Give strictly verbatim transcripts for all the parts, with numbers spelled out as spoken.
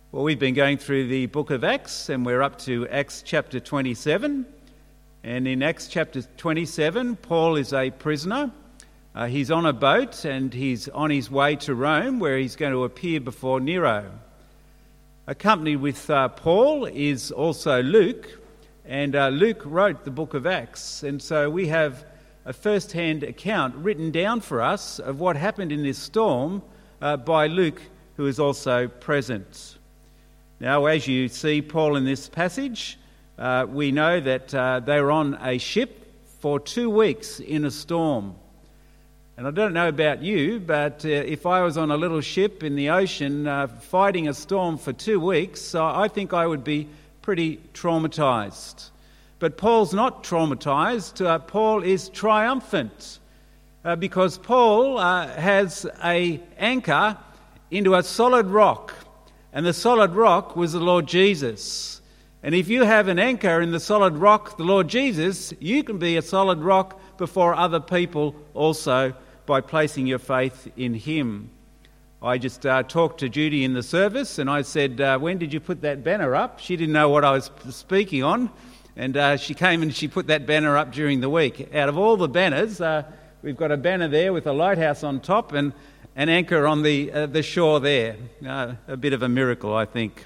Well, we've been going through the book of Acts, and we're up to Acts chapter twenty-seven. And in Acts chapter twenty-seven, Paul is a prisoner. Uh, he's on a boat, and he's on his way to Rome, where he's going to appear before Nero. Accompanied with uh, Paul is also Luke, and uh, Luke wrote the book of Acts. And so we have a first-hand account written down for us of what happened in this storm uh, by Luke, who is also present. Now, as you see Paul in this passage, uh, we know that uh, they were on a ship for two weeks in a storm. And I don't know about you, but uh, if I was on a little ship in the ocean uh, fighting a storm for two weeks, uh, I think I would be pretty traumatised. But Paul's not traumatised. Uh, Paul is triumphant uh, because Paul uh, has an anchor into a solid rock. And the solid rock was the Lord Jesus. And if you have an anchor in the solid rock, the Lord Jesus, you can be a solid rock before other people also by placing your faith in him. I just uh, talked to Judy in the service, and I said, uh, when did you put that banner up? She didn't know what I was speaking on, and uh, she came and she put that banner up during the week. Out of all the banners, uh, we've got a banner there with a lighthouse on top and an anchor on the uh, the shore there. Uh, a bit of a miracle, I think.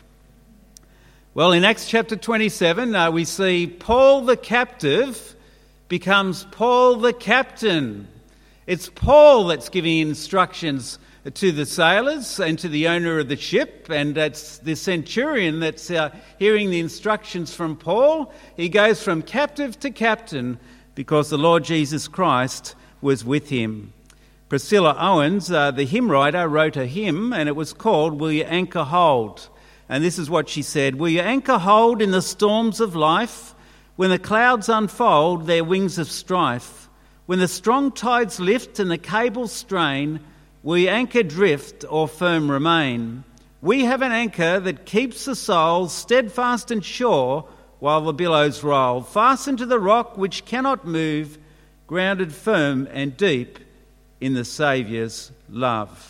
Well, in Acts chapter twenty-seven, uh, we see Paul the captive becomes Paul the captain. It's Paul that's giving instructions to the sailors and to the owner of the ship, and it's the centurion that's uh, hearing the instructions from Paul. He goes from captive to captain because the Lord Jesus Christ was with him. Priscilla Owens, uh, the hymn writer, wrote a hymn, and it was called Will You Anchor Hold? And this is what she said: Will you anchor hold in the storms of life, when the clouds unfold their wings of strife? When the strong tides lift and the cables strain, will you anchor drift or firm remain? We have an anchor that keeps the soul steadfast and sure while the billows roll, fastened to the rock which cannot move, grounded firm and deep in the Saviour's love.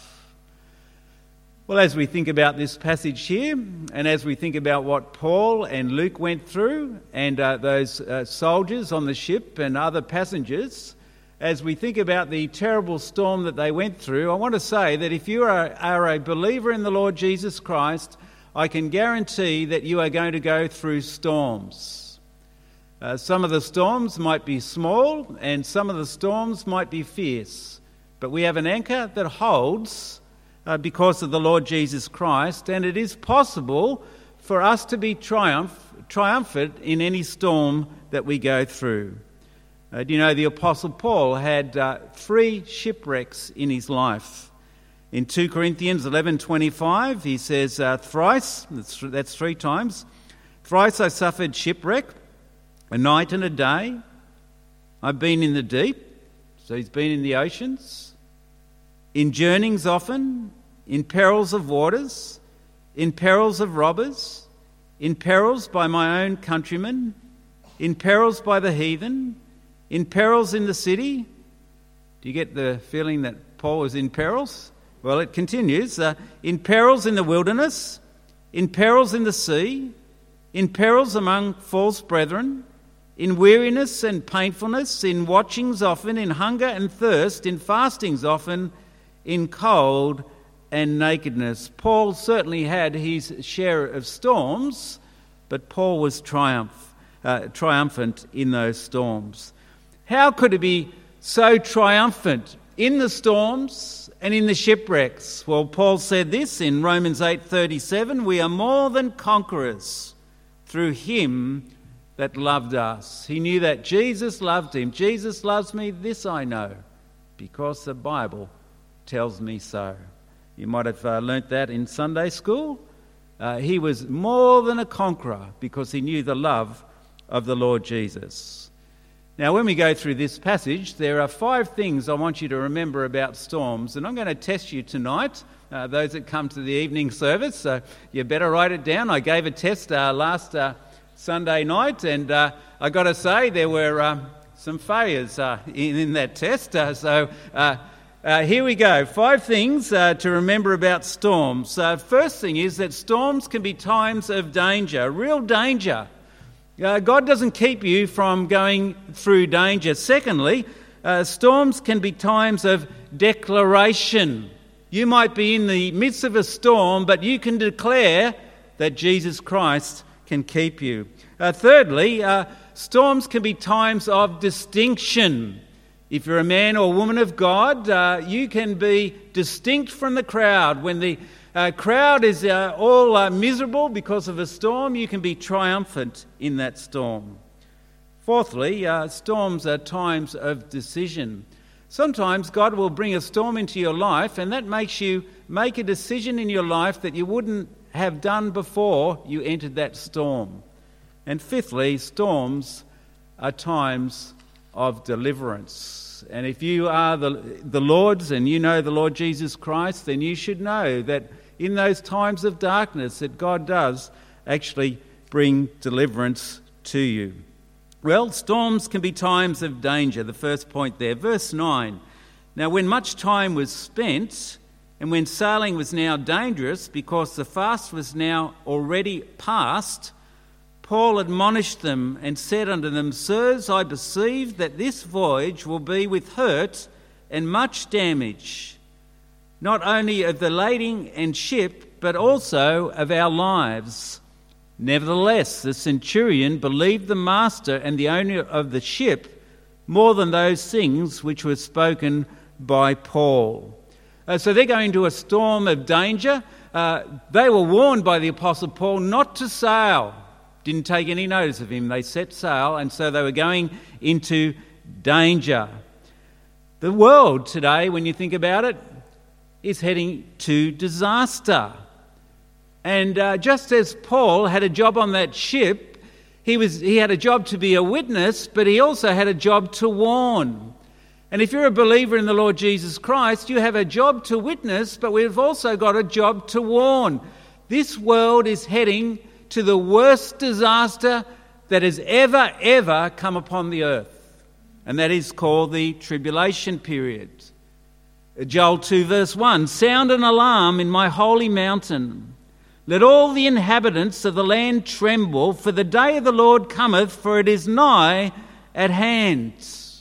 Well, as we think about this passage here, and as we think about what Paul and Luke went through, and uh, those uh, soldiers on the ship and other passengers, as we think about the terrible storm that they went through, I want to say that if you are, are a believer in the Lord Jesus Christ, I can guarantee that you are going to go through storms. Uh, some of the storms might be small, and some of the storms might be fierce. But we have an anchor that holds uh, because of the Lord Jesus Christ, and it is possible for us to be triumph, triumphant in any storm that we go through. Uh, do you know the Apostle Paul had uh, three shipwrecks in his life? In two Corinthians eleven twenty-five, he says, uh, thrice, that's, that's three times, thrice I suffered shipwreck, a night and a day. I've been in the deep, so he's been in the oceans, in journeyings often, in perils of waters, in perils of robbers, in perils by my own countrymen, in perils by the heathen, in perils in the city. Do you get the feeling that Paul was in perils? Well, it continues. Uh, in perils in the wilderness, in perils in the sea, in perils among false brethren, in weariness and painfulness, in watchings often, in hunger and thirst, in fastings often, in cold and nakedness. Paul certainly had his share of storms, but Paul was triumph, uh, triumphant in those storms. How could he be so triumphant in the storms and in the shipwrecks? Well, Paul said this in Romans eight thirty-seven, we are more than conquerors through him that loved us. He knew that Jesus loved him. Jesus loves me, this I know, because the Bible tells me so. You might have uh, learnt that in Sunday school. Uh, he was more than a conqueror because he knew the love of the Lord Jesus. Now, when we go through this passage, there are five things I want you to remember about storms, and I'm going to test you tonight, uh, those that come to the evening service. So you better write it down. I gave a test uh, last uh, Sunday night, and uh, I got to say there were uh, some failures uh, in, in that test. Uh, so uh, uh, here we go. Five things uh, to remember about storms. Uh, first thing is that storms can be times of danger, real danger. Uh, God doesn't keep you from going through danger. Secondly, uh, storms can be times of declaration. You might be in the midst of a storm, but you can declare that Jesus Christ can keep you. Uh, thirdly, uh, storms can be times of distinction. If you're a man or woman of God, uh, you can be distinct from the crowd. When the uh, crowd is uh, all uh, miserable because of a storm, you can be triumphant in that storm. Fourthly, uh, storms are times of decision. Sometimes God will bring a storm into your life, and that makes you make a decision in your life that you wouldn't have done before you entered that storm. And fifthly, storms are times of deliverance. And if you are the, the Lord's and you know the Lord Jesus Christ, then you should know that in those times of darkness that God does actually bring deliverance to you. Well, storms can be times of danger, the first point there. Verse nine, now when much time was spent and when sailing was now dangerous because the fast was now already past, Paul admonished them and said unto them, Sirs, I perceive that this voyage will be with hurt and much damage, not only of the lading and ship, but also of our lives. Nevertheless, the centurion believed the master and the owner of the ship more than those things which were spoken by Paul. Uh, so they're going to a storm of danger. Uh, they were warned by the Apostle Paul not to sail. Didn't take any notice of him. They set sail, and so they were going into danger. The world today, when you think about it, is heading to disaster. And uh, just as Paul had a job on that ship, he was he had a job to be a witness, but he also had a job to warn. And if you're a believer in the Lord Jesus Christ, you have a job to witness, but we've also got a job to warn. This world is heading to the worst disaster that has ever, ever come upon the earth. And that is called the tribulation period. Joel two verse one, sound an alarm in my holy mountain. Let all the inhabitants of the land tremble, for the day of the Lord cometh, for it is nigh at hand.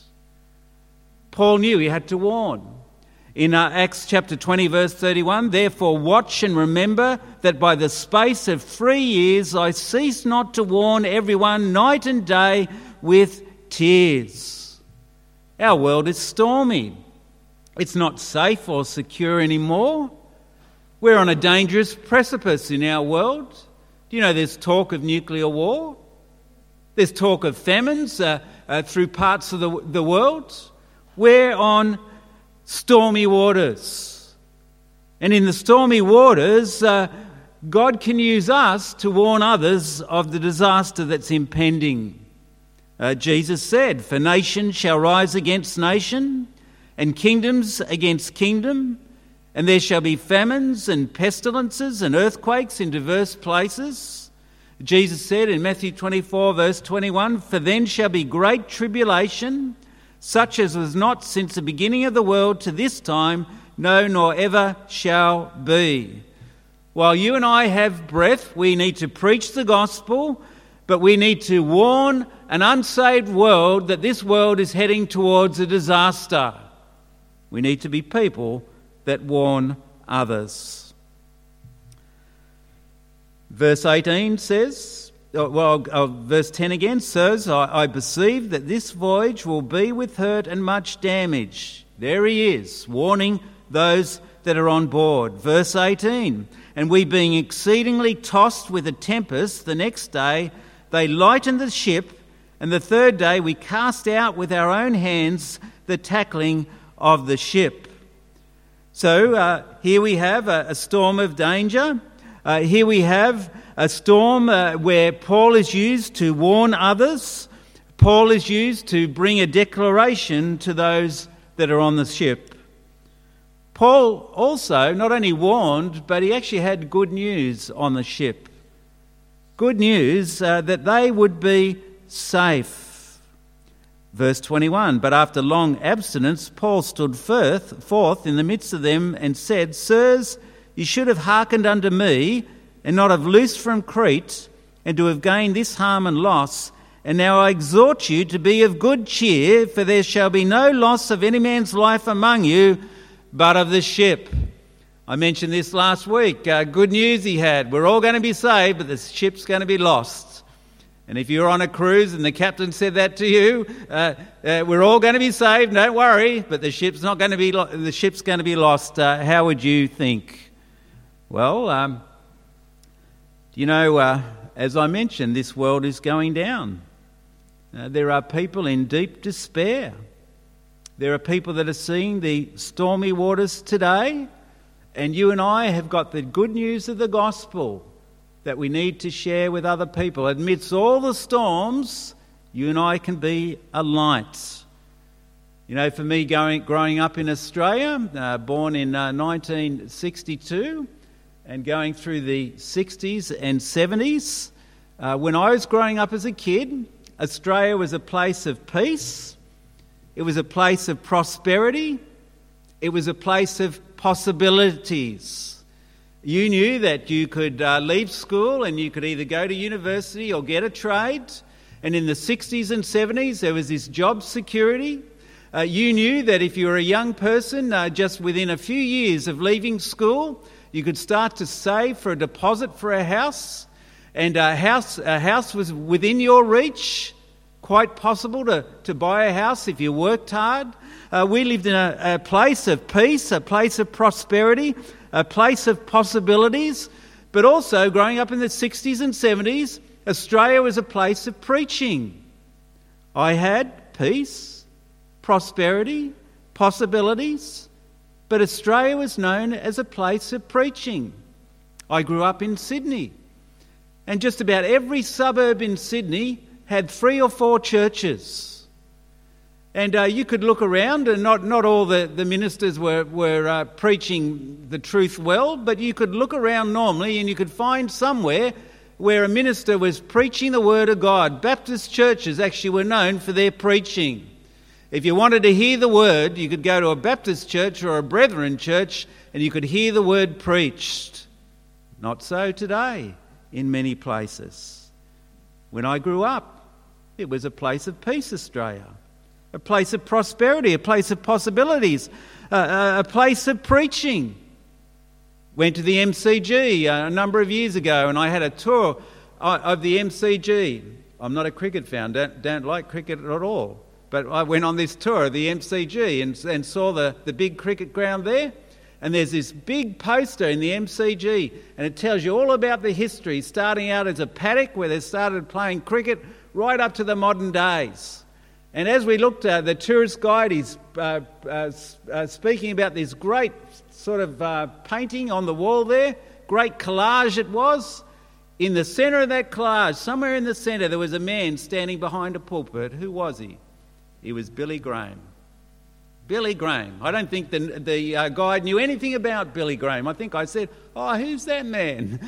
Paul knew he had to warn. In uh, Acts chapter twenty verse thirty-one, therefore watch and remember that by the space of three years I cease not to warn everyone night and day with tears. Our world is stormy. It's not safe or secure anymore. We're on a dangerous precipice in our world. Do you know there's talk of nuclear war? There's talk of famines uh, uh, through parts of the, the world. We're on stormy waters. And in the stormy waters, uh, God can use us to warn others of the disaster that's impending. Uh, Jesus said, for nation shall rise against nation, and kingdoms against kingdom, and there shall be famines and pestilences and earthquakes in diverse places. Jesus said in Matthew twenty-four verse twenty-one, for then shall be great tribulation, such as was not since the beginning of the world to this time, no, nor ever shall be. While you and I have breath, we need to preach the gospel, but we need to warn an unsaved world that this world is heading towards a disaster. We need to be people that warn others. Verse eighteen says, well, uh, verse ten again says, I, I perceive that this voyage will be with hurt and much damage. There he is, warning those that are on board. Verse eighteen, and we being exceedingly tossed with a tempest, the next day they lightened the ship, and the third day we cast out with our own hands the tackling of the ship. So uh, here we have a, a storm of danger. Uh, here we have a storm uh, where Paul is used to warn others. Paul is used to bring a declaration to those that are on the ship. Paul also not only warned, but he actually had good news on the ship. Good news uh, that they would be safe. Verse twenty-one, but after long abstinence, Paul stood forth, forth in the midst of them and said, Sirs, you should have hearkened unto me, and not have loosed from Crete, and to have gained this harm and loss. And now I exhort you to be of good cheer, for there shall be no loss of any man's life among you, but of the ship. I mentioned this last week. Uh, good news he had. We're all going to be saved, but the ship's going to be lost. And if you're on a cruise and the captain said that to you, uh, uh, we're all going to be saved, don't worry, but the ship's not going to be lo- the ship's going to be lost. Uh, how would you think? Well, um, you know, uh, as I mentioned, this world is going down. Uh, there are people in deep despair. There are people that are seeing the stormy waters today, and you and I have got the good news of the gospel that we need to share with other people. Amidst all the storms, you and I can be a light. You know, for me, going, growing up in Australia, uh, born in uh, nineteen sixty-two, and going through the sixties and seventies, uh, when I was growing up as a kid, Australia was a place of peace, it was a place of prosperity, it was a place of possibilities. You knew that you could uh, leave school and you could either go to university or get a trade. And in the sixties and seventies, there was this job security. Uh, you knew that if you were a young person, uh, just within a few years of leaving school, you could start to save for a deposit for a house. And a house, a house was within your reach, quite possible to, to buy a house if you worked hard. Uh, we lived in a, a place of peace, a place of prosperity, a place of possibilities, but also growing up in the sixties and seventies, Australia was a place of preaching. I had peace, prosperity, possibilities, but Australia was known as a place of preaching. I grew up in Sydney, and just about every suburb in Sydney had three or four churches. And uh, you could look around, and not, not all the, the ministers were, were uh, preaching the truth well, but you could look around normally and you could find somewhere where a minister was preaching the word of God. Baptist churches actually were known for their preaching. If you wanted to hear the word, you could go to a Baptist church or a Brethren church and you could hear the word preached. Not so today in many places. When I grew up, it was a place of peace, Australia. A place of prosperity, a place of possibilities, uh, a place of preaching. Went to the M C G a number of years ago and I had a tour of the M C G. I'm not a cricket fan, don't, don't like cricket at all. But I went on this tour of the M C G and, and saw the, the big cricket ground there. And there's this big poster in the M C G and it tells you all about the history, starting out as a paddock where they started playing cricket right up to the modern days. And as we looked at the tourist guide, he's uh, uh, uh, speaking about this great sort of uh, painting on the wall there, great collage it was. In the centre of that collage, somewhere in the centre, there was a man standing behind a pulpit. Who was he? He was Billy Graham. Billy Graham. I don't think the, the uh, guide knew anything about Billy Graham. I think I said, oh, who's that man?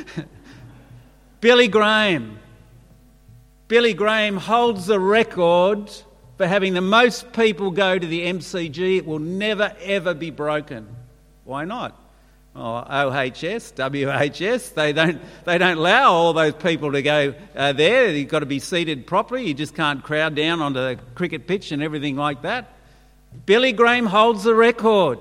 Billy Graham. Billy Graham holds the record for having the most people go to the M C G. It will never, ever be broken. Why not? Oh, O H S, W H S, they don't, they don't allow all those people to go uh, there. You've got to be seated properly. You just can't crowd down onto the cricket pitch and everything like that. Billy Graham holds the record.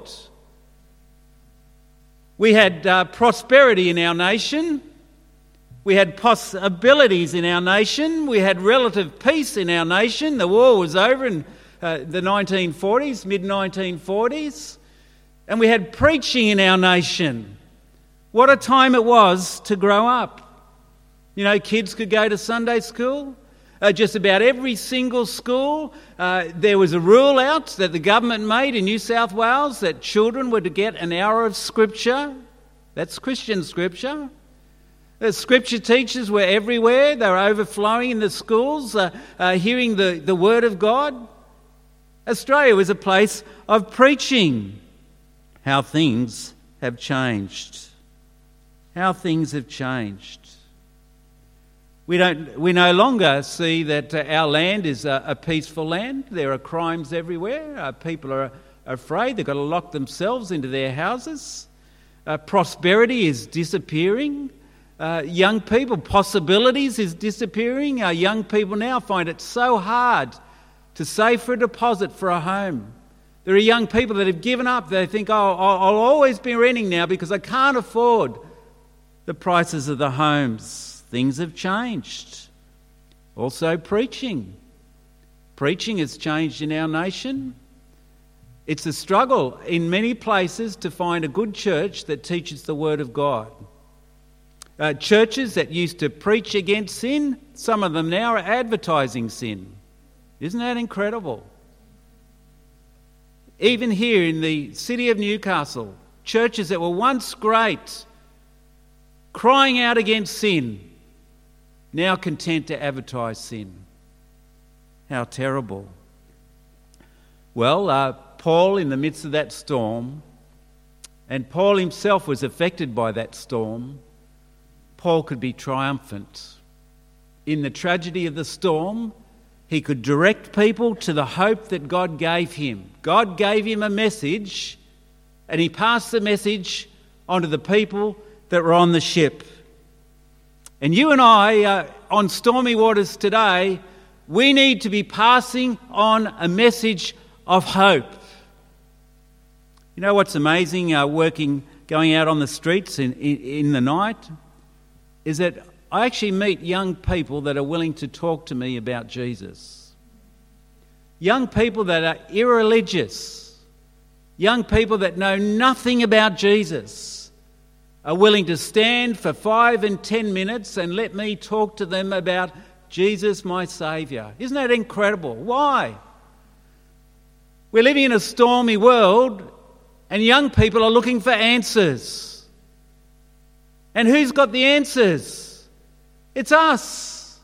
We had uh, prosperity in our nation. We had possibilities in our nation. We had relative peace in our nation. The war was over in uh, the nineteen forties, mid nineteen forties. And we had preaching in our nation. What a time it was to grow up. You know, kids could go to Sunday school. Uh, just about every single school, uh, there was a rule out that the government made in New South Wales that children were to get an hour of scripture. That's Christian scripture. The scripture teachers were everywhere. They were overflowing in the schools, uh, uh, hearing the, the word of God. Australia was a place of preaching. How things have changed. How things have changed. We don't. We no longer see that uh, our land is a, a peaceful land. There are crimes everywhere. Uh, people are afraid. They've got to lock themselves into their houses. Uh, prosperity is disappearing. Uh, young people, possibilities is disappearing. Our young people now find it so hard to save for a deposit for a home. There are young people that have given up. They think, oh, I'll, I'll always be renting now because I can't afford the prices of the homes. Things have changed. Also preaching. Preaching has changed in our nation. It's a struggle in many places to find a good church that teaches the Word of God. Uh, churches that used to preach against sin, some of them now are advertising sin. Isn't that incredible? Even here in the city of Newcastle, churches that were once great, crying out against sin, now content to advertise sin. How terrible. Well, uh, Paul, in the midst of that storm, and Paul himself was affected by that storm, Paul could be triumphant. In the tragedy of the storm, he could direct people to the hope that God gave him. God gave him a message, and he passed the message on to the people that were on the ship. And you and I, uh, on stormy waters today, we need to be passing on a message of hope. You know what's amazing, uh, working, going out on the streets in, in, in the night, is that I actually meet young people that are willing to talk to me about Jesus. Young people that are irreligious. Young people that know nothing about Jesus are willing to stand for five and ten minutes and let me talk to them about Jesus, my Saviour. Isn't that incredible? Why? We're living in a stormy world and young people are looking for answers. And who's got the answers? It's us.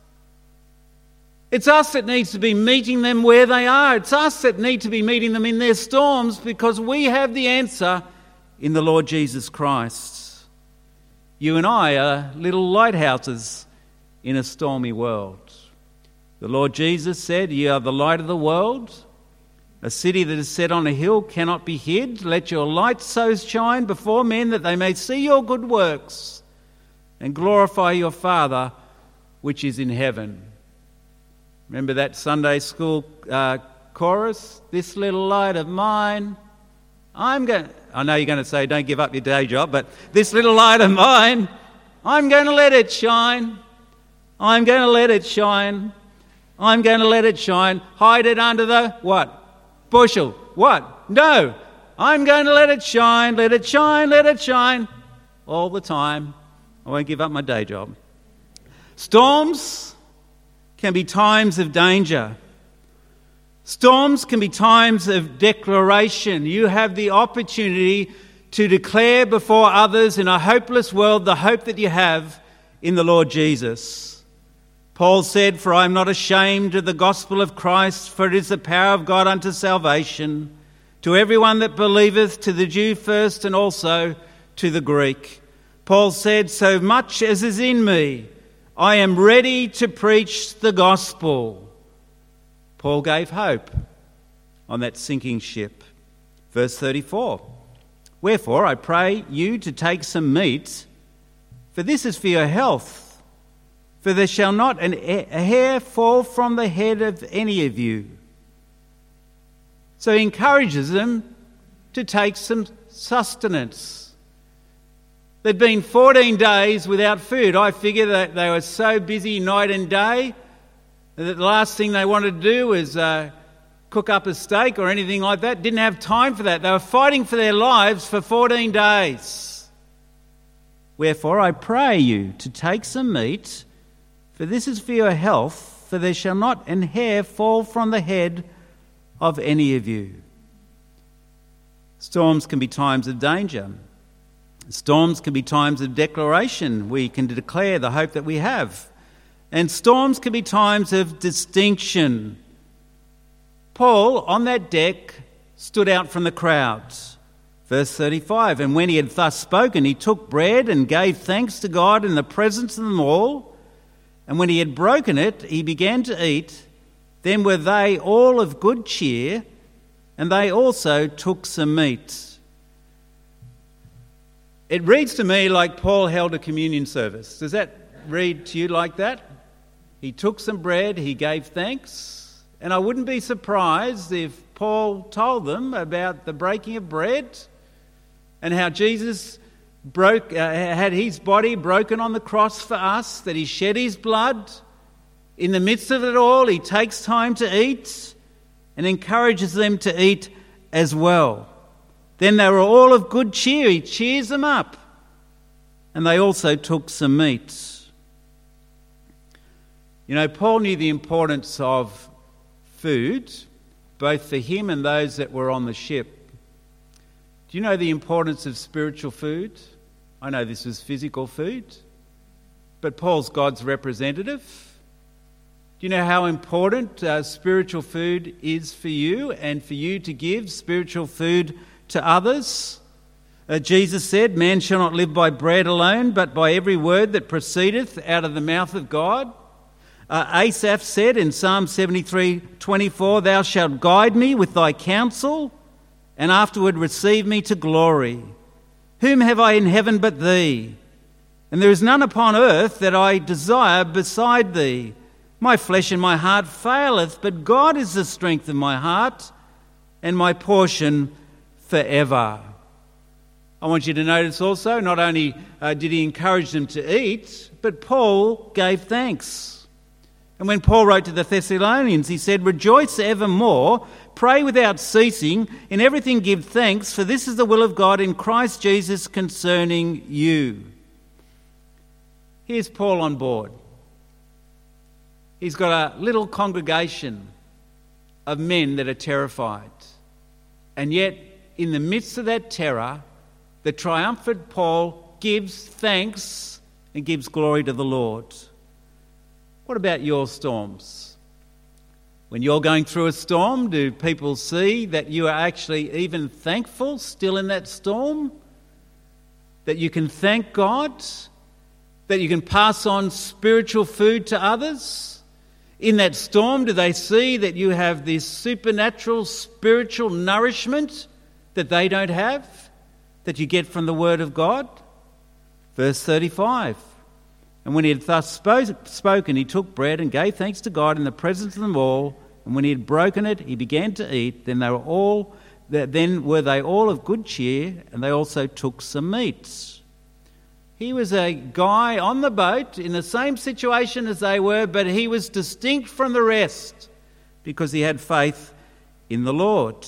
It's us that needs to be meeting them where they are. It's us that need to be meeting them in their storms because we have the answer in the Lord Jesus Christ. You and I are little lighthouses in a stormy world. The Lord Jesus said, "You are the light of the world. A city that is set on a hill cannot be hid. Let your light so shine before men that they may see your good works and glorify your Father which is in heaven." Remember that Sunday school uh, chorus? This little light of mine, I'm going... I know you're going to say, don't give up your day job, but this little light of mine, I'm going to let it shine. I'm going to let it shine. I'm going to let it shine. Hide it under the, what? Bushel. What? No. I'm going to let it shine, let it shine, let it shine. All the time. I won't give up my day job. Storms can be times of danger. Storms can be times of declaration. You have the opportunity to declare before others in a hopeless world the hope that you have in the Lord Jesus. Paul said, "For I am not ashamed of the gospel of Christ, for it is the power of God unto salvation, to everyone that believeth, to the Jew first and also to the Greek." Paul said, "So much as is in me, I am ready to preach the gospel." Paul gave hope on that sinking ship. Verse thirty-four, "Wherefore I pray you to take some meat, for this is for your health. For there shall not an, a hair fall from the head of any of you." So he encourages them to take some sustenance. They'd been fourteen days without food. I figure that they were so busy night and day that the last thing they wanted to do was uh, cook up a steak or anything like that. Didn't have time for that. They were fighting for their lives for fourteen days. "Wherefore I pray you to take some meat, for this is for your health, for there shall not an hair fall from the head of any of you." Storms can be times of danger. Storms can be times of declaration. We can declare the hope that we have. And storms can be times of distinction. Paul, on that deck, stood out from the crowds. Verse thirty-five, "And when he had thus spoken, he took bread and gave thanks to God in the presence of them all. And when he had broken it, he began to eat. Then were they all of good cheer, and they also took some meat. It reads to me like Paul held a communion service. Does that read to you like that? He took some bread, he gave thanks, and I wouldn't be surprised if Paul told them about the breaking of bread and how Jesus broke, uh, had his body broken on the cross for us, that he shed his blood. In the midst of it all, he takes time to eat and encourages them to eat as well. Then they were all of good cheer. He cheers them up. And they also took some meat. You know, Paul knew the importance of food, both for him and those that were on the ship. Do you know the importance of spiritual food? I know this was physical food, but Paul's God's representative. Do you know how important uh, spiritual food is for you and for you to give spiritual food to others? Uh, Jesus said, "Man shall not live by bread alone, but by every word that proceedeth out of the mouth of God." Uh, Asaph said in Psalm seventy-three twenty-four, "Thou shalt guide me with thy counsel, and afterward receive me to glory. Whom have I in heaven but thee? And there is none upon earth that I desire beside thee. My flesh and my heart faileth, but God is the strength of my heart and my portion forever." I want you to notice also, not only uh, did he encourage them to eat, but Paul gave thanks. And when Paul wrote to the Thessalonians, he said, "Rejoice evermore, pray without ceasing, in everything give thanks, for this is the will of God in Christ Jesus concerning you." Here's Paul on board. He's got a little congregation of men that are terrified. And yet, in the midst of that terror, the triumphant Paul gives thanks and gives glory to the Lord. What about your storms? When you're going through a storm, do people see that you are actually even thankful still in that storm? That you can thank God? That you can pass on spiritual food to others? In that storm, do they see that you have this supernatural spiritual nourishment that they don't have, that you get from the Word of God? Verse thirty-five. And when he had thus spoke, spoken, he took bread and gave thanks to God in the presence of them all. And when he had broken it, he began to eat. Then they were all, then were they all of good cheer, and they also took some meat. He was a guy on the boat in the same situation as they were, but he was distinct from the rest because he had faith in the Lord.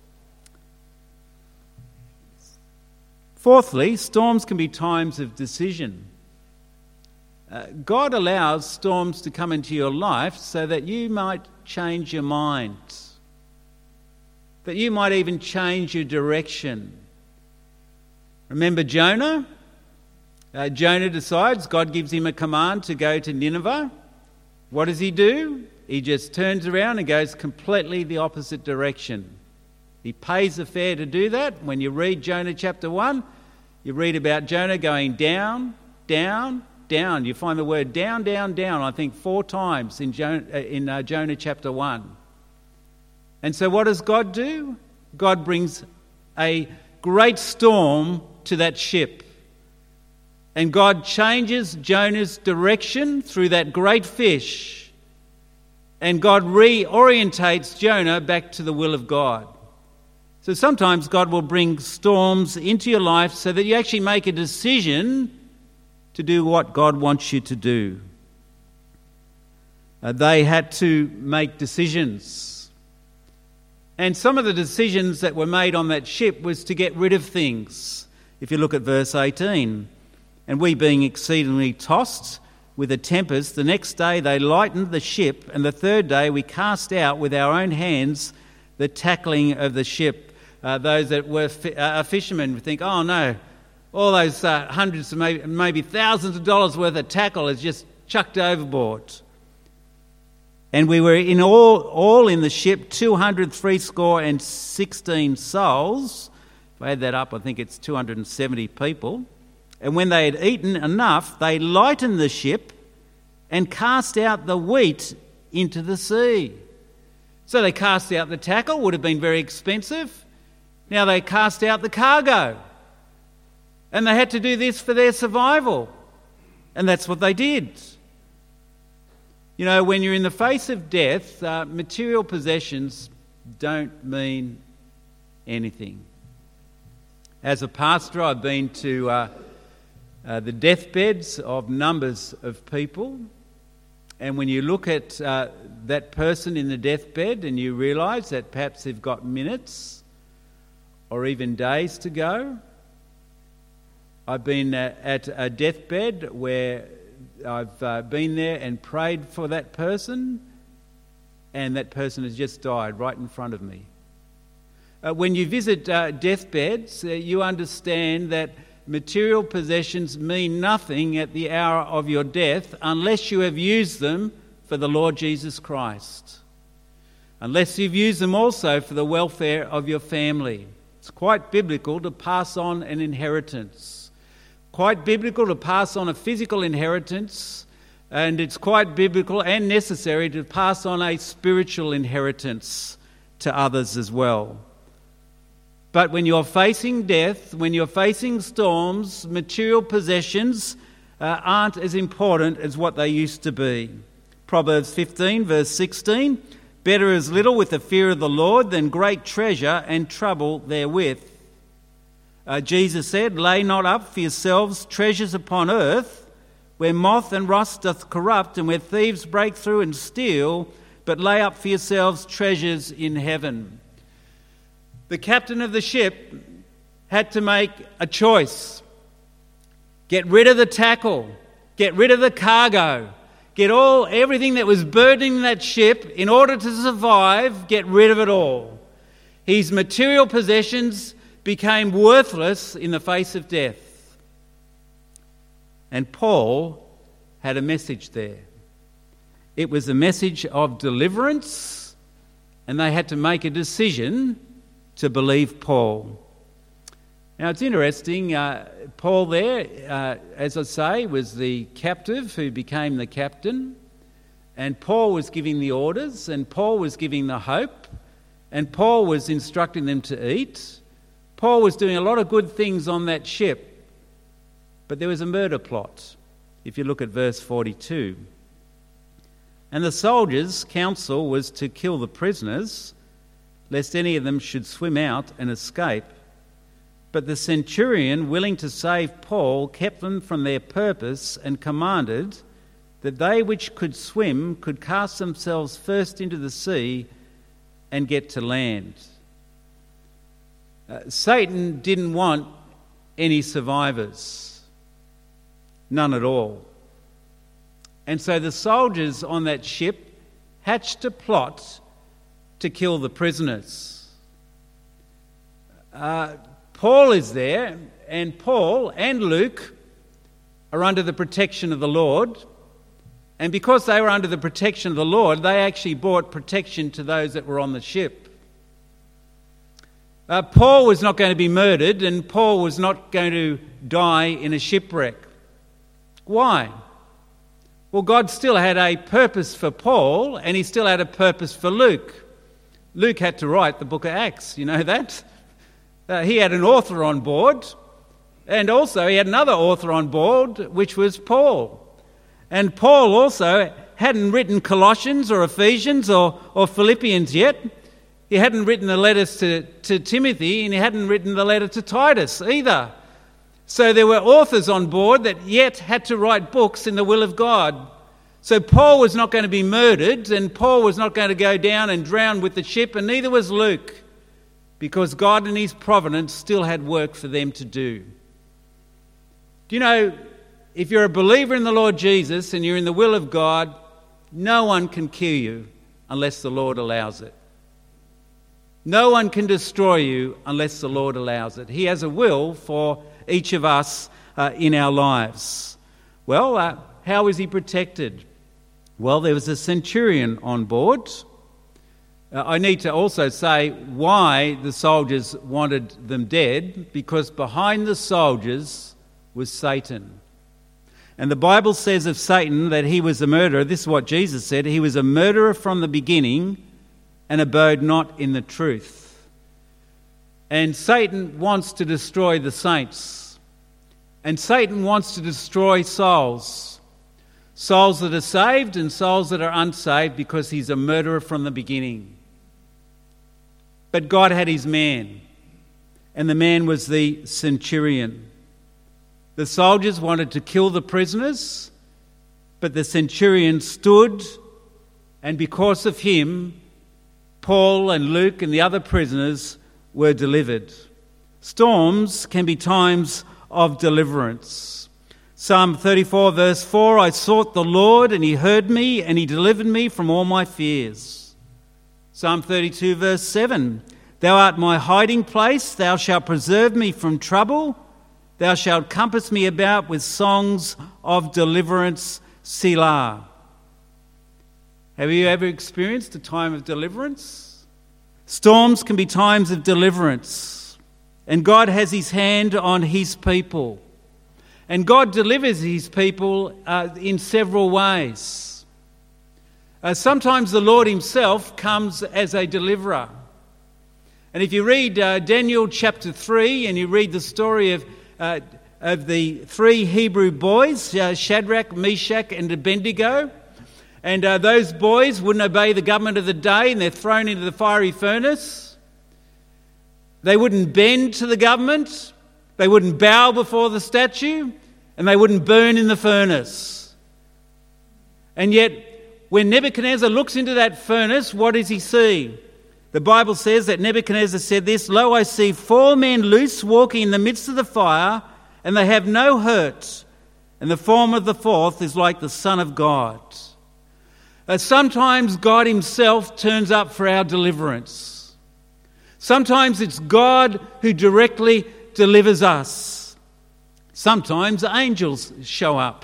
Fourthly, storms can be times of decision. Uh, God allows storms to come into your life so that you might change your mind, that you might even change your direction. Remember Jonah? Uh, Jonah decides, God gives him a command to go to Nineveh. What does he do? He just turns around and goes completely the opposite direction. He pays the fare to do that. When you read Jonah chapter one, you read about Jonah going down, down, down. You find the word down, down, down, I think four times in Jonah, in uh, Jonah chapter one. And so what does God do? God brings a great storm to that ship. And God changes Jonah's direction through that great fish. And God reorientates Jonah back to the will of God. So sometimes God will bring storms into your life so that you actually make a decision to do what God wants you to do. Uh, they had to make decisions. And some of the decisions that were made on that ship was to get rid of things. If you look at verse eighteen, "And we being exceedingly tossed with a tempest, the next day they lightened the ship, and the third day we cast out with our own hands the tackling of the ship." Uh, those that were fi- uh, fishermen would think, oh no, all those uh, hundreds, maybe, maybe thousands of dollars worth of tackle is just chucked overboard. And we were in all, all in the ship, two hundred threescore and sixteen souls. If I add that up, I think it's two hundred seventy people. And when they had eaten enough, they lightened the ship and cast out the wheat into the sea. So they cast out the tackle, would have been very expensive. Now they cast out the cargo. And they had to do this for their survival. And that's what they did. You know, when you're in the face of death, uh, material possessions don't mean anything. As a pastor, I've been to uh, uh, the deathbeds of numbers of people. And when you look at uh, that person in the deathbed and you realise that perhaps they've got minutes or even days to go. I've been uh, at a deathbed where I've uh, been there and prayed for that person, and that person has just died right in front of me. Uh, when you visit uh, deathbeds, uh, you understand that material possessions mean nothing at the hour of your death unless you have used them for the Lord Jesus Christ. Unless you've used them also for the welfare of your family. It's quite biblical to pass on an inheritance. Quite biblical to pass on a physical inheritance, and it's quite biblical and necessary to pass on a spiritual inheritance to others as well. But when you're facing death, when you're facing storms, material possessions uh, aren't as important as what they used to be. Proverbs fifteen, verse sixteen, better is little with the fear of the Lord than great treasure and trouble therewith. Uh, Jesus said, lay not up for yourselves treasures upon earth, where moth and rust doth corrupt, and where thieves break through and steal, but lay up for yourselves treasures in heaven. The captain of the ship had to make a choice. Get rid of the tackle, get rid of the cargo, get all everything that was burdening that ship in order to survive, get rid of it all. His material possessions became worthless in the face of death. And Paul had a message there. It was a message of deliverance, and they had to make a decision to believe Paul. Now it's interesting, uh, Paul there, uh, as I say, was the captive who became the captain, and Paul was giving the orders, and Paul was giving the hope, and Paul was instructing them to eat. Paul was doing a lot of good things on that ship, but there was a murder plot, if you look at verse forty-two. And the soldiers' counsel was to kill the prisoners, lest any of them should swim out and escape. But the centurion, willing to save Paul, kept them from their purpose and commanded that they which could swim could cast themselves first into the sea and get to land. Uh, Satan didn't want any survivors. None at all. And so the soldiers on that ship hatched a plot to kill the prisoners. Uh, Paul is there, and Paul and Luke are under the protection of the Lord. And because they were under the protection of the Lord, they actually brought protection to those that were on the ship. Uh, Paul was not going to be murdered, and Paul was not going to die in a shipwreck. Why? Well, God still had a purpose for Paul, and he still had a purpose for Luke. Luke had to write the book of Acts, you know that? Uh, he had an author on board, and also he had another author on board, which was Paul. And Paul also hadn't written Colossians or Ephesians or, or Philippians yet. He hadn't written the letters to, to Timothy, and he hadn't written the letter to Titus either. So there were authors on board that yet had to write books in the will of God. So Paul was not going to be murdered, and Paul was not going to go down and drown with the ship, and neither was Luke, because God in his providence still had work for them to do. Do you know, if you're a believer in the Lord Jesus and you're in the will of God, no one can kill you unless the Lord allows it. No one can destroy you unless the Lord allows it. He has a will for each of us uh, in our lives. Well, uh, how is he protected? Well, there was a centurion on board. Uh, I need to also say why the soldiers wanted them dead, because behind the soldiers was Satan. And the Bible says of Satan that he was a murderer. This is what Jesus said. He was a murderer from the beginning and abode not in the truth. And Satan wants to destroy the saints. And Satan wants to destroy souls. Souls that are saved and souls that are unsaved, because he's a murderer from the beginning. But God had his man. And the man was the centurion. The soldiers wanted to kill the prisoners, but the centurion stood, and because of him, Paul and Luke and the other prisoners were delivered. Storms can be times of deliverance. Psalm thirty-four verse four, I sought the Lord and he heard me and he delivered me from all my fears. Psalm thirty-two verse seven, thou art my hiding place, thou shalt preserve me from trouble. Thou shalt compass me about with songs of deliverance, Selah. Have you ever experienced a time of deliverance? Storms can be times of deliverance. And God has his hand on his people. And God delivers his people uh, in several ways. Uh, sometimes the Lord himself comes as a deliverer. And if you read uh, Daniel chapter three and you read the story of Uh, of the three Hebrew boys, uh, Shadrach, Meshach and Abednego. And uh, those boys wouldn't obey the government of the day and they're thrown into the fiery furnace. They wouldn't bend to the government. They wouldn't bow before the statue. And they wouldn't burn in the furnace. And yet, when Nebuchadnezzar looks into that furnace, what does he see? The Bible says that Nebuchadnezzar said this, Lo, I see four men loose walking in the midst of the fire, and they have no hurt. And the form of the fourth is like the Son of God. Uh, sometimes God himself turns up for our deliverance. Sometimes it's God who directly delivers us. Sometimes angels show up.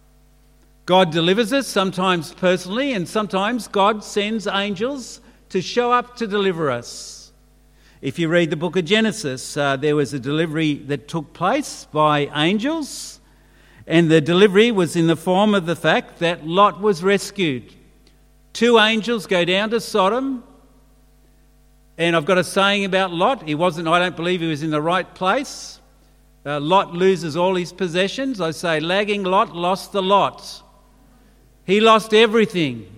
God delivers us, sometimes personally, and sometimes God sends angels to show up to deliver us. If you read the book of Genesis, uh, there was a delivery that took place by angels, and the delivery was in the form of the fact that Lot was rescued. Two angels go down to Sodom, and I've got a saying about Lot. He wasn't, I don't believe he was in the right place. Uh, Lot loses all his possessions. I say, lagging Lot lost the lot. He lost everything.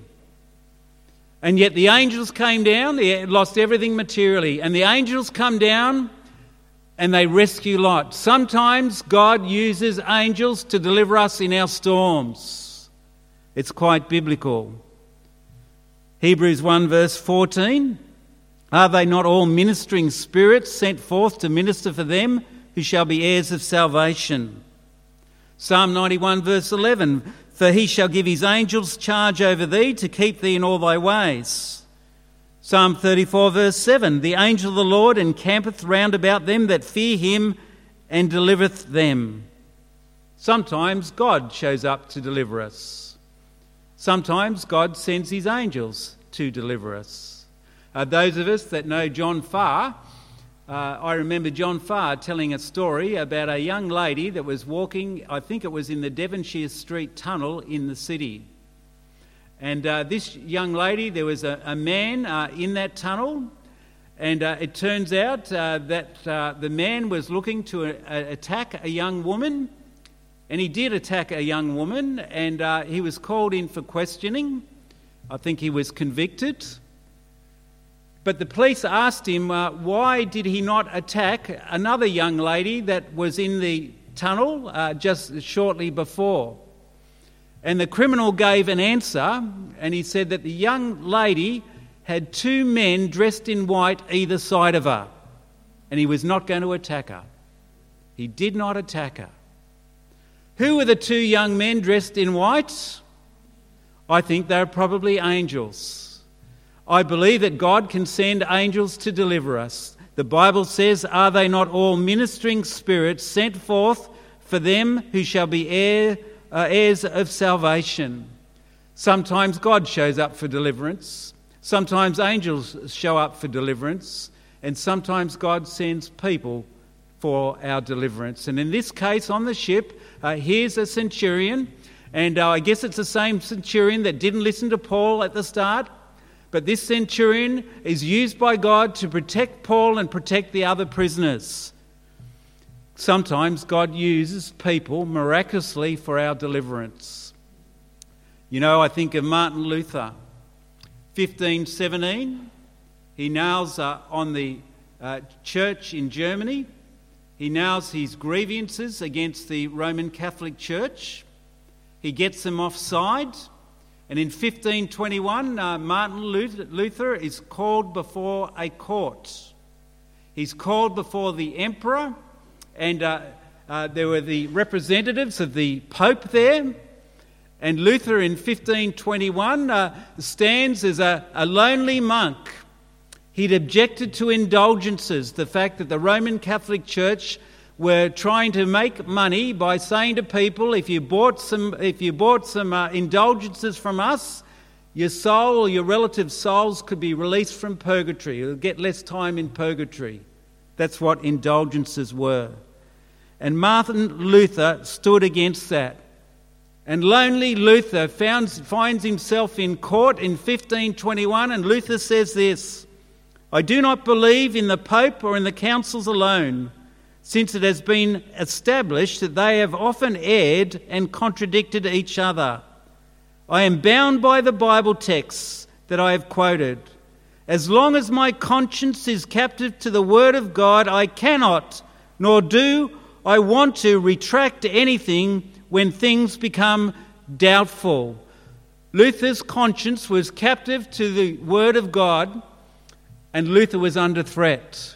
And yet the angels came down, they lost everything materially. And the angels come down and they rescue Lot. Sometimes God uses angels to deliver us in our storms. It's quite biblical. Hebrews one verse fourteen. Are they not all ministering spirits sent forth to minister for them who shall be heirs of salvation? Psalm ninety-one verse eleven. For he shall give his angels charge over thee to keep thee in all thy ways. Psalm thirty-four verse seven. The angel of the Lord encampeth round about them that fear him and delivereth them. Sometimes God shows up to deliver us. Sometimes God sends his angels to deliver us. Uh, those of us that know John Farr, Uh, I remember John Farr telling a story about a young lady that was walking, I think it was in the Devonshire Street tunnel in the city. And uh, this young lady, there was a, a man uh, in that tunnel, and uh, it turns out uh, that uh, the man was looking to a, a attack a young woman, and he did attack a young woman, and uh, he was called in for questioning. I think he was convicted. But the police asked him, uh, why did he not attack another young lady that was in the tunnel uh, just shortly before? And the criminal gave an answer, and he said that the young lady had two men dressed in white either side of her, and he was not going to attack her. He did not attack her. Who were the two young men dressed in white? I think they were probably angels. I believe that God can send angels to deliver us. The Bible says, are they not all ministering spirits sent forth for them who shall be heir, uh, heirs of salvation? Sometimes God shows up for deliverance. Sometimes angels show up for deliverance. And sometimes God sends people for our deliverance. And in this case, on the ship, uh, here's a centurion, and uh, I guess it's the same centurion that didn't listen to Paul at the start, but this centurion is used by God to protect Paul and protect the other prisoners. Sometimes God uses people miraculously for our deliverance. You know, I think of Martin Luther, fifteen seventeen. He nails uh, on the uh, church in Germany. He nails his grievances against the Roman Catholic Church. He gets them offside. And in fifteen twenty-one, uh, Martin Luther is called before a court. He's called before the emperor, and uh, uh, there were the representatives of the Pope there. And Luther in fifteen twenty-one uh, stands as a, a lonely monk. He'd objected to indulgences, the fact that the Roman Catholic Church were trying to make money by saying to people, if you bought some, if you bought some uh, indulgences from us, your soul or your relatives' souls could be released from purgatory. You'll get less time in purgatory. That's what indulgences were. And Martin Luther stood against that. And lonely Luther found, finds himself in court in fifteen twenty-one, and Luther says this: I do not believe in the Pope or in the councils alone, since it has been established that they have often erred and contradicted each other. I am bound by the Bible texts that I have quoted. As long as my conscience is captive to the Word of God, I cannot, nor do I want to retract anything when things become doubtful. Luther's conscience was captive to the Word of God, and Luther was under threat.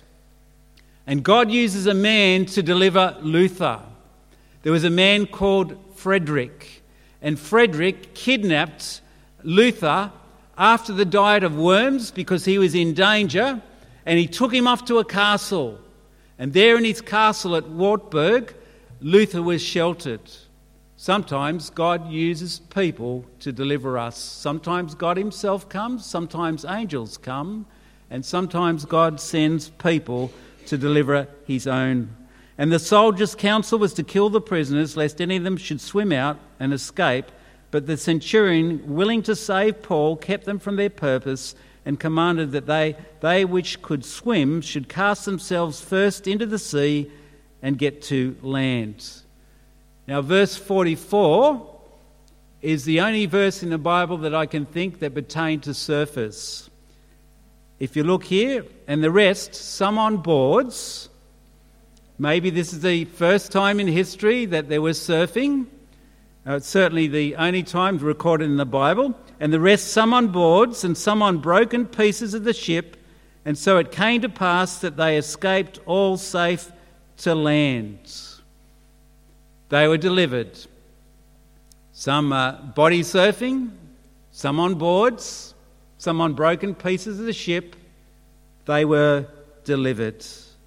And God uses a man to deliver Luther. There was a man called Frederick, and Frederick kidnapped Luther after the diet of worms because he was in danger, and he took him off to a castle. And there in his castle at Wartburg, Luther was sheltered. Sometimes God uses people to deliver us. Sometimes God himself comes, sometimes angels come, and sometimes God sends people to deliver his own. And the soldiers' counsel was to kill the prisoners, lest any of them should swim out and escape. But the centurion, willing to save Paul, kept them from their purpose and commanded that they, they which could swim should cast themselves first into the sea and get to land. Now, verse forty-four is the only verse in the Bible that I can think that pertain to surfers. If you look here, and the rest, some on boards. Maybe this is the first time in history that there was surfing. Uh, it's certainly the only time recorded in the Bible. And the rest, some on boards and some on broken pieces of the ship. And so it came to pass that they escaped all safe to land. They were delivered. Some uh, body surfing, some on boards, some on broken pieces of the ship. They were delivered.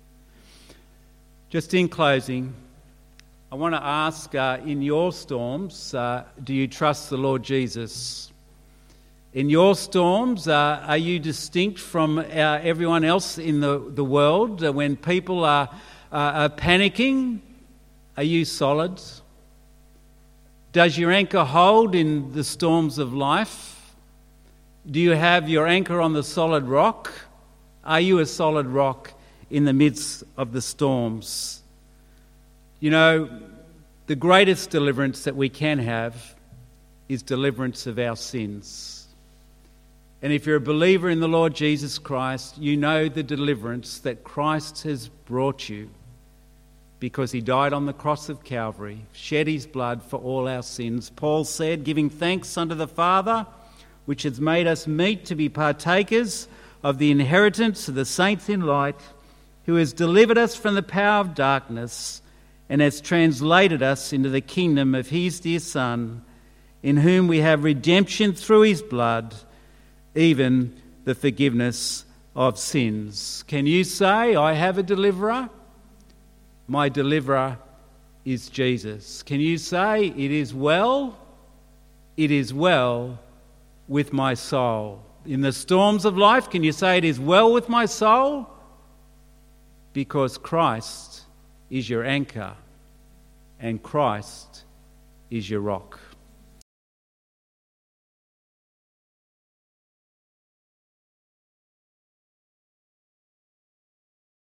Just in closing, I want to ask, uh, in your storms, uh, do you trust the Lord Jesus? In your storms, uh, are you distinct from uh, everyone else in the, the world? Uh, when people are, uh, are panicking, are you solid? Does your anchor hold in the storms of life? Do you have your anchor on the solid rock? Are you a solid rock in the midst of the storms? You know, the greatest deliverance that we can have is deliverance of our sins. And if you're a believer in the Lord Jesus Christ, you know the deliverance that Christ has brought you because he died on the cross of Calvary, shed his blood for all our sins. Paul said, giving thanks unto the Father, which has made us meet to be partakers of the inheritance of the saints in light, who has delivered us from the power of darkness and has translated us into the kingdom of his dear Son, in whom we have redemption through his blood, even the forgiveness of sins. Can you say, I have a deliverer? My deliverer is Jesus. Can you say, it is well, it is well with my soul? In the storms of life, can you say, it is well with my soul? Because Christ is your anchor, and Christ is your rock.